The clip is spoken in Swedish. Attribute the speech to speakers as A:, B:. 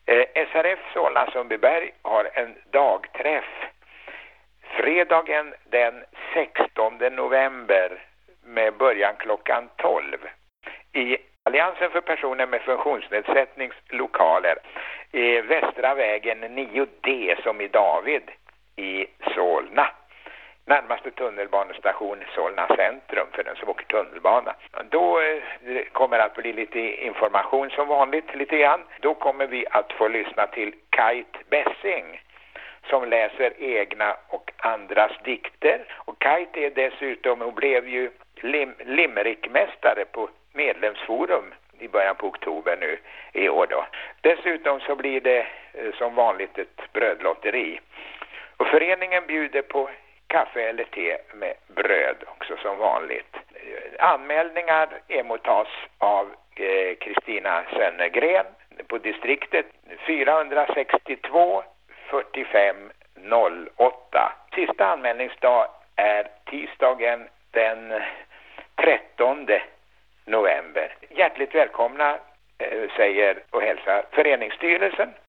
A: SRF Solna-Sundbyberg har en dagträff fredagen den 16 november med början klockan 12 i Alliansen för personer med funktionsnedsättningslokaler i Västra vägen 9D som i David i Solna. Närmaste tunnelbanestation Solna centrum för den som åker tunnelbana. Då kommer att bli lite information som vanligt lite grann. Då kommer vi att få lyssna till Kite Bessing som läser egna och andras dikter. Och Kite är dessutom och blev ju limerickmästare på medlemsforum i början på oktober nu i år då. Dessutom så blir det som vanligt ett brödlotteri. Och föreningen bjuder på kaffe eller te med bröd också som vanligt. Anmälningar emottas av Kristina Sönnergren på distriktet 462 45 08. Sista anmälningsdag är tisdagen den 13 november. Hjärtligt välkomna säger och hälsar föreningsstyrelsen